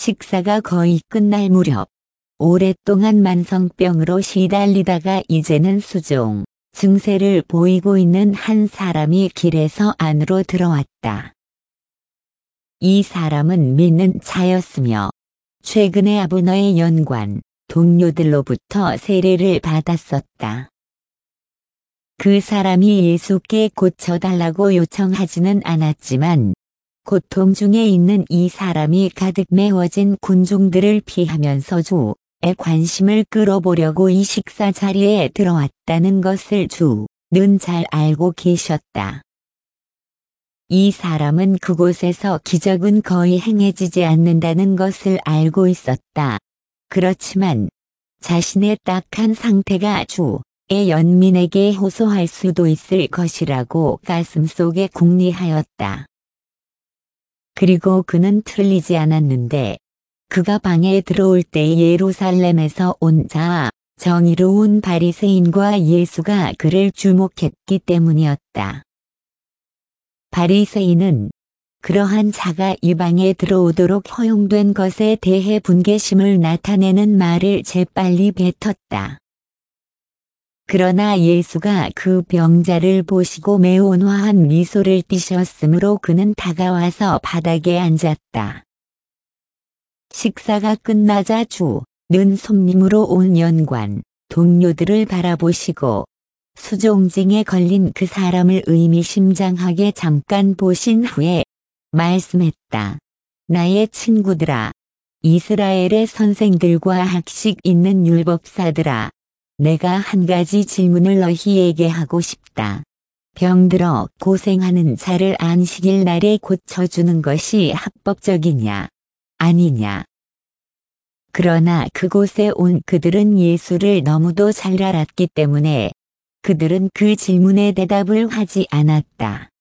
식사가 거의 끝날 무렵 오랫동안 만성병으로 시달리다가 이제는 수종 증세를 보이고 있는 한 사람이 길에서 안으로 들어왔다. 이 사람은 믿는 자였으며 최근에 아브너의 연관, 동료들로부터 세례를 받았었다. 그 사람이 예수께 고쳐달라고 요청하지는 않았지만 고통 중에 있는 이 사람이 가득 메워진 군중들을 피하면서 주의 관심을 끌어보려고 이 식사 자리에 들어왔다는 것을 주는 잘 알고 계셨다. 이 사람은 그곳에서 기적은 거의 행해지지 않는다는 것을 알고 있었다. 그렇지만 자신의 딱한 상태가 주의 연민에게 호소할 수도 있을 것이라고 가슴속에 궁리하였다. 그리고 그는 틀리지 않았는데 그가 방에 들어올 때 예루살렘에서 온 자, 정의로운 바리새인과 예수가 그를 주목했기 때문이었다. 바리새인은 그러한 자가 이 방에 들어오도록 허용된 것에 대해 분개심을 나타내는 말을 재빨리 뱉었다. 그러나 예수가 그 병자를 보시고 매우 온화한 미소를 띠셨으므로 그는 다가와서 바닥에 앉았다. 식사가 끝나자 주는 손님으로 온 연관, 동료들을 바라보시고 수종증에 걸린 그 사람을 의미심장하게 잠깐 보신 후에 말씀했다. 나의 친구들아, 이스라엘의 선생들과 학식 있는 율법사들아, 내가 한 가지 질문을 너희에게 하고 싶다. 병들어 고생하는 자를 안식일 날에 고쳐주는 것이 합법적이냐, 아니냐. 그러나 그곳에 온 그들은 예수를 너무도 잘 알았기 때문에 그들은 그 질문에 대답을 하지 않았다.